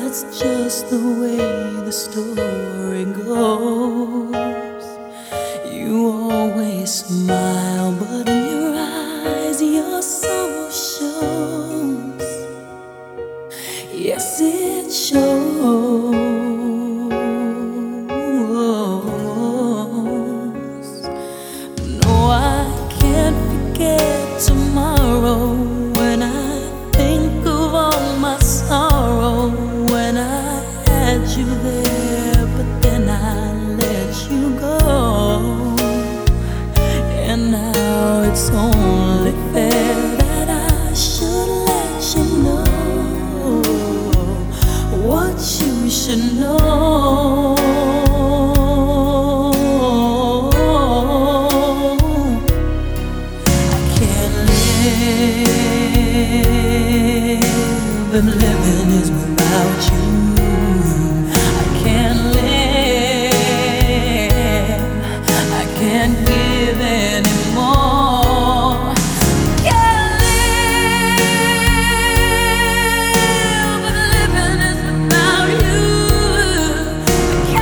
that's just the way the story goes. You always smile, but in your eyes your sorrow shows. Yes, it shows. No, I can't forget tomorrow when I think of all my sorrow. When I had you there, but then I let you go. And now it's only fair that I should let you know what you should know. I can't live if living is without you. I can't live, I can't give anymore. Can't live if living is without you. I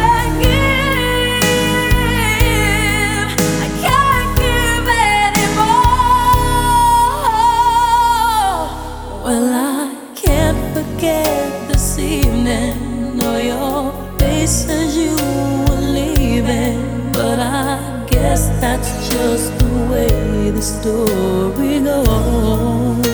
can't give anymore. Well, I can't forget this evening or your face as you were leaving, but I guess that's just the way the story goes.